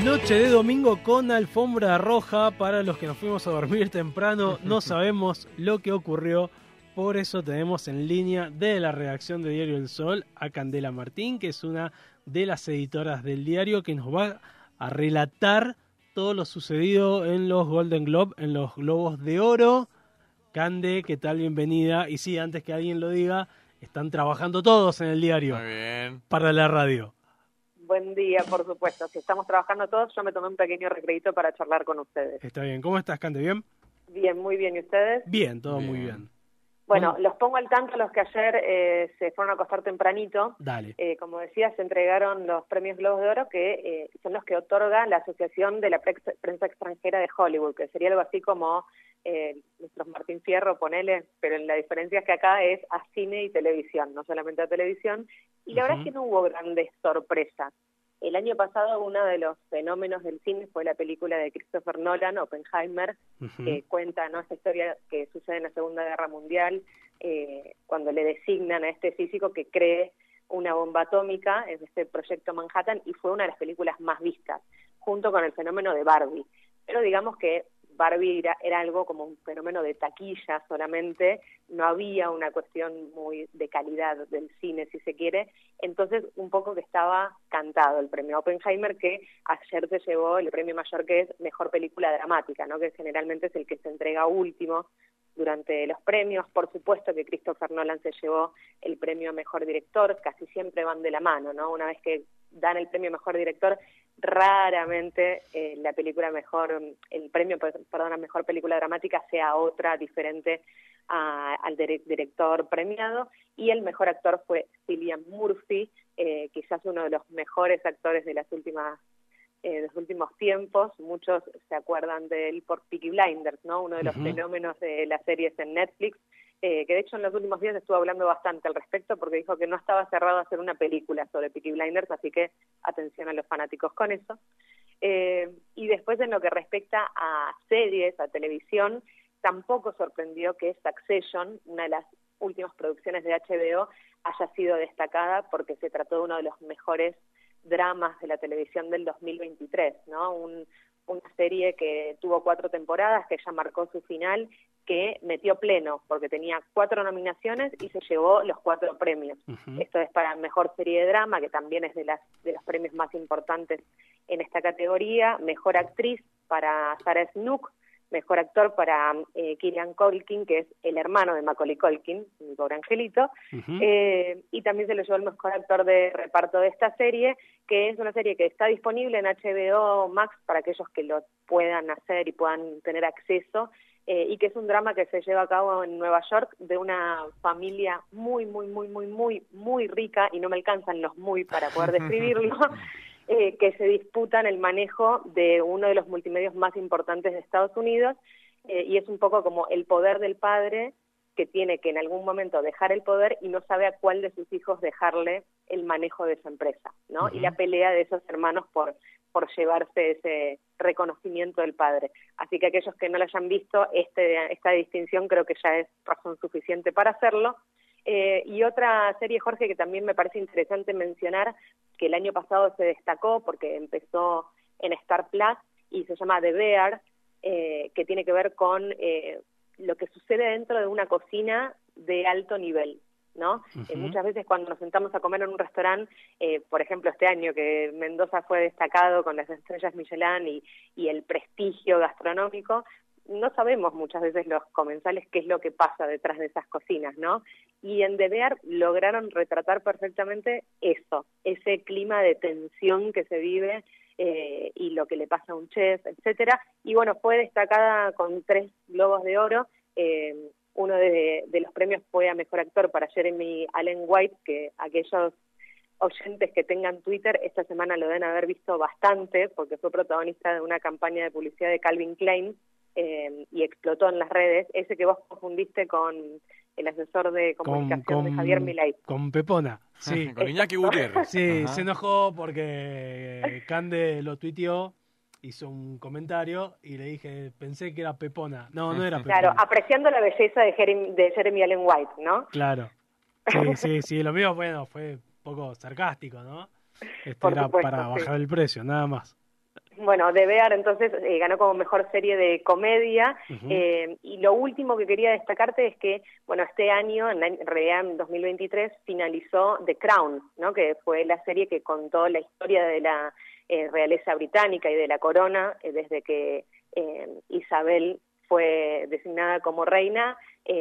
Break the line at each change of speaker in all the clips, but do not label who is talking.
Noche de domingo con alfombra roja. Para los que nos fuimos a dormir temprano, no sabemos lo que ocurrió. Por eso tenemos en línea de la redacción de Diario El Sol a Candela Martín, que es una de las editoras del diario, que nos va a relatar todo lo sucedido en los Golden Globe, en los Globos de Oro. Cande, ¿qué tal? Bienvenida. Y sí, antes que alguien lo diga, están trabajando todos en el diario.
Muy bien.
Para la radio.
Buen día, por supuesto. Si estamos trabajando todos, yo me tomé un pequeño recreito para charlar con ustedes.
Está bien. ¿Cómo estás, Cande? ¿Bien?
Bien, muy bien. ¿Y ustedes?
Bien, todo muy bien.
Bueno, los pongo al tanto los que ayer se fueron a acostar tempranito.
Dale.
Como decía, se entregaron los premios Globos de Oro, que son los que otorga la Asociación de la Prensa Extranjera de Hollywood, que sería algo así como nuestros Martín Fierro, ponele, pero la diferencia es que acá es a cine y televisión, no solamente a televisión. Y la verdad es que no hubo grandes sorpresas. El año pasado uno de los fenómenos del cine fue la película de Christopher Nolan, Oppenheimer, que cuenta, ¿no?, esta historia que sucede en la Segunda Guerra Mundial, cuando le designan a este físico que cree una bomba atómica, es este proyecto Manhattan, y fue una de las películas más vistas, junto con el fenómeno de Barbie. Pero digamos que Barbie era algo como un fenómeno de taquilla solamente, no había una cuestión muy de calidad del cine, si se quiere, entonces un poco que estaba cantado el premio Oppenheimer, que ayer se llevó el premio mayor, que es Mejor Película Dramática, ¿no?, que generalmente es el que se entrega último durante los premios. Por supuesto que Christopher Nolan se llevó el premio a Mejor Director, casi siempre van de la mano, ¿no? Una vez que dan el premio a Mejor Director, raramente la película mejor, el premio, perdón, a Mejor Película Dramática sea otra diferente al director premiado, y el mejor actor fue Cillian Murphy, quizás uno de los mejores actores de los últimos tiempos. Muchos se acuerdan de él por Peaky Blinders, ¿no?, uno de los fenómenos de las series en Netflix, que de hecho en los últimos días estuvo hablando bastante al respecto, porque dijo que no estaba cerrado a hacer una película sobre Peaky Blinders, así que atención a los fanáticos con eso. Y después, en lo que respecta a series, a televisión, tampoco sorprendió que Succession, una de las últimas producciones de HBO, haya sido destacada porque se trató de uno de los mejores dramas de la televisión del 2023, ¿no? Una serie que tuvo 4 temporadas, que ya marcó su final, que metió pleno, porque tenía 4 nominaciones y se llevó los 4 premios. Esto es para Mejor Serie de Drama, que también es de los premios más importantes en esta categoría. Mejor Actriz para Sarah Snook. Mejor Actor para Kieran Culkin, que es el hermano de Macaulay Culkin, mi pobre angelito. Y también se lo llevó el Mejor Actor de Reparto de esta serie, que es una serie que está disponible en HBO Max para aquellos que lo puedan hacer y puedan tener acceso, y que es un drama que se lleva a cabo en Nueva York, de una familia muy, muy, muy, muy, muy, muy rica, y no me alcanzan los muy para poder describirlo, que se disputan el manejo de uno de los multimedios más importantes de Estados Unidos, y es un poco como el poder del padre, que tiene que en algún momento dejar el poder y no sabe a cuál de sus hijos dejarle el manejo de esa empresa, ¿no? Y la pelea de esos hermanos por llevarse ese reconocimiento del padre. Así que aquellos que no lo hayan visto, esta distinción creo que ya es razón suficiente para hacerlo. Y otra serie, Jorge, que también me parece interesante mencionar, que el año pasado se destacó porque empezó en Star Plus y se llama The Bear, que tiene que ver con lo que sucede dentro de una cocina de alto nivel, ¿no? Muchas veces cuando nos sentamos a comer en un restaurante, por ejemplo este año que Mendoza fue destacado con las estrellas Michelin y el prestigio gastronómico, no sabemos muchas veces los comensales qué es lo que pasa detrás de esas cocinas, ¿no? Y en The Bear lograron retratar perfectamente eso, ese clima de tensión que se vive y lo que le pasa a un chef, etcétera. Y bueno, fue destacada con 3 Globos de Oro. Uno de los premios fue a Mejor Actor para Jeremy Allen White, que aquellos oyentes que tengan Twitter esta semana lo deben haber visto bastante, porque fue protagonista de una campaña de publicidad de Calvin Klein, y explotó en las redes. Ese que vos confundiste con el asesor de comunicación de Javier Milei.
Con Pepona, sí.
Con Iñaki Gutiérrez.
Sí, se enojó porque Cande lo tuiteó, hizo un comentario y le dije, pensé que era Pepona. No era Pepona.
Claro, apreciando la belleza de Jeremy Allen White, ¿no?
Claro. Sí, lo mío, bueno, fue un poco sarcástico, ¿no? Era
supuesto,
para bajar el precio, nada más.
Bueno, The Bear entonces ganó como mejor serie de comedia. Y lo último que quería destacarte es que, bueno, este año, en realidad en 2023, finalizó The Crown, ¿no? Que fue la serie que contó la historia de la realeza británica y de la corona desde que Isabel fue designada como reina,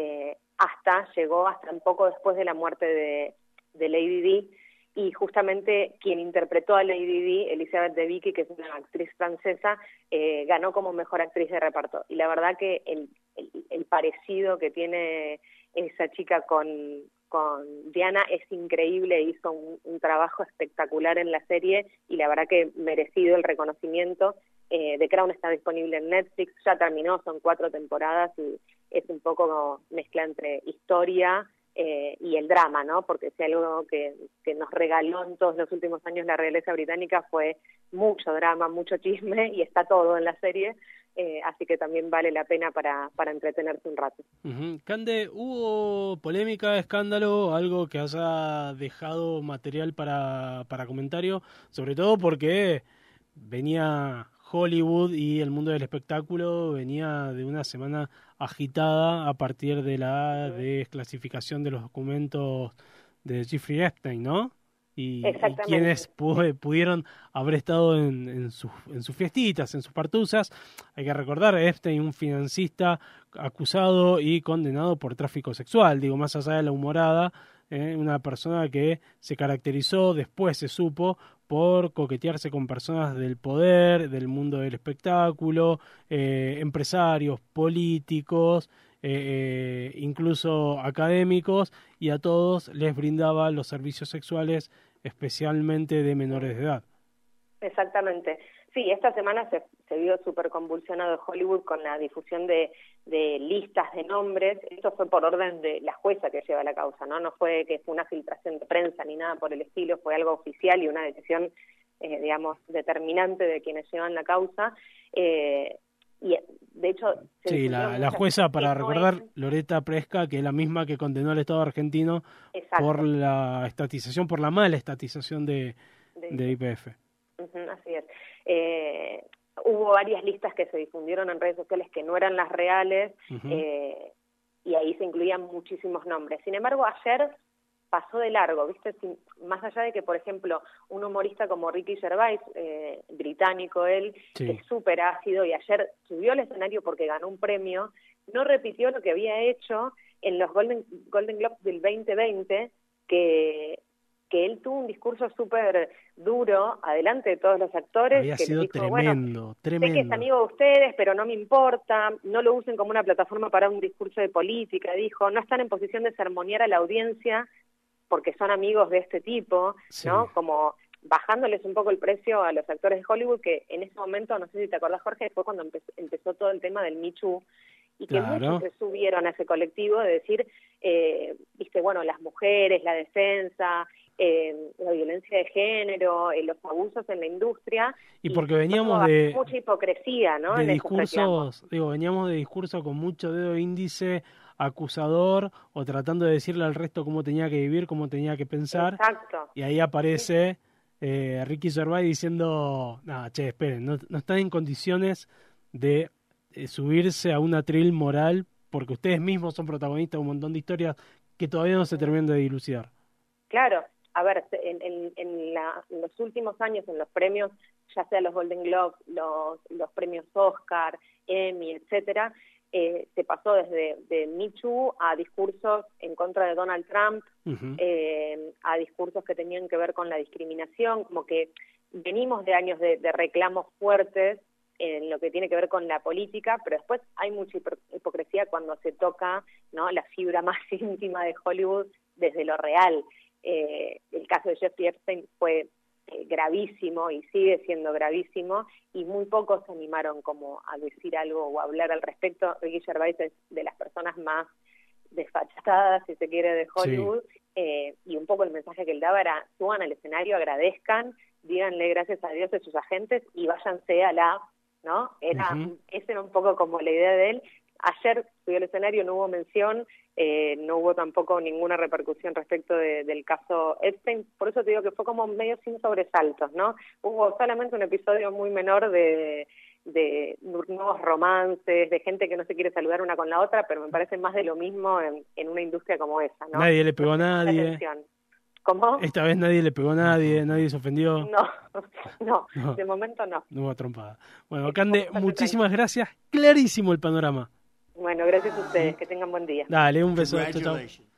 llegó hasta un poco después de la muerte de Lady Di. Y justamente quien interpretó a Lady Di, Elizabeth Debicki, que es una actriz francesa, ganó como mejor actriz de reparto. Y la verdad que el parecido que tiene esa chica con Diana es increíble, hizo un trabajo espectacular en la serie y la verdad que merecido el reconocimiento. The Crown está disponible en Netflix, ya terminó, son 4 temporadas y es un poco como mezcla entre historia y el drama, ¿no? Porque si algo que nos regaló en todos los últimos años la realeza británica fue mucho drama, mucho chisme, y está todo en la serie, así que también vale la pena para entretenerse un rato.
Cande, ¿hubo polémica, escándalo, algo que haya dejado material para comentario? Sobre todo porque venía Hollywood y el mundo del espectáculo venía de una semana agitada a partir de la desclasificación de los documentos de Jeffrey Epstein, ¿no? Y quienes pudieron haber estado en sus fiestitas, en sus partuzas. Hay que recordar, Epstein, un financista acusado y condenado por tráfico sexual, digo, más allá de la humorada, una persona que se caracterizó, después se supo, por coquetearse con personas del poder, del mundo del espectáculo, empresarios, políticos, incluso académicos, y a todos les brindaba los servicios sexuales, especialmente de menores de edad.
Exactamente. Sí, esta semana se vio súper convulsionado Hollywood con la difusión de listas de nombres. Esto fue por orden de la jueza que lleva la causa, ¿no? No fue que fue una filtración de prensa ni nada por el estilo, fue algo oficial y una decisión, digamos, determinante de quienes llevan la causa. Y de hecho...
Sí, la jueza, para recordar, Loretta Presca, que es la misma que condenó al Estado argentino por la estatización, por la mala estatización de YPF.
Así es. Hubo varias listas que se difundieron en redes sociales que no eran las reales, y ahí se incluían muchísimos nombres. Sin embargo, ayer pasó de largo, ¿viste? Más allá de que, por ejemplo, un humorista como Ricky Gervais, británico él, que es súper ácido, y ayer subió al escenario porque ganó un premio, no repitió lo que había hecho en los Golden Globes del 2020, que él tuvo un discurso súper duro adelante de todos los actores.
Había sido
dijo,
tremendo.
Sé que es amigo de ustedes, pero no me importa, no lo usen como una plataforma para un discurso de política, dijo, no están en posición de sermonear a la audiencia porque son amigos de este tipo, ¿no? Como bajándoles un poco el precio a los actores de Hollywood, que en ese momento, no sé si te acordás, Jorge, fue cuando empezó todo el tema del Me Too, y que muchos se subieron a ese colectivo de decir, viste, bueno, las mujeres, la defensa, la violencia de género, los abusos en la industria.
Y porque veníamos de
mucha hipocresía, ¿no?
De discursos, veníamos de discursos con mucho dedo índice acusador o tratando de decirle al resto cómo tenía que vivir, cómo tenía que pensar.
Exacto.
Y ahí aparece Ricky Gervais diciendo, esperen, no están en condiciones de subirse a un atril moral porque ustedes mismos son protagonistas de un montón de historias que todavía no se terminan de dilucidar.
Claro, a ver, en los últimos años en los premios, ya sea los Golden Globes, los premios Oscar, Emmy, etcétera, se pasó desde de Me Too a discursos en contra de Donald Trump, a discursos que tenían que ver con la discriminación, como que venimos de años de reclamos fuertes en lo que tiene que ver con la política, pero después hay mucha hipocresía cuando se toca, ¿no?, la fibra más íntima de Hollywood desde lo real. El caso de Jeffrey Epstein fue gravísimo y sigue siendo gravísimo, y muy pocos se animaron como a decir algo o a hablar al respecto. Ricky Gervais es de las personas más desfachatadas, si se quiere, de Hollywood, y un poco el mensaje que él daba era: suban al escenario, agradezcan, díganle gracias a Dios a sus agentes y váyanse a la, ¿no? Esa era un poco como la idea de él. Ayer subió al escenario, no hubo mención, no hubo tampoco ninguna repercusión respecto del caso Epstein, por eso te digo que fue como medio sin sobresaltos, ¿no? Hubo solamente un episodio muy menor de nuevos romances, de gente que no se quiere saludar una con la otra, pero me parece más de lo mismo en una industria como esa, ¿no?
Nadie le pegó a nadie.
¿Cómo?
Esta vez nadie le pegó a nadie, nadie se ofendió.
No, de momento no.
No hubo trompada. Bueno, Cande, muchísimas gracias. Clarísimo el panorama.
Bueno, gracias a ustedes. Que tengan buen día.
Dale, un beso. Chau, chau.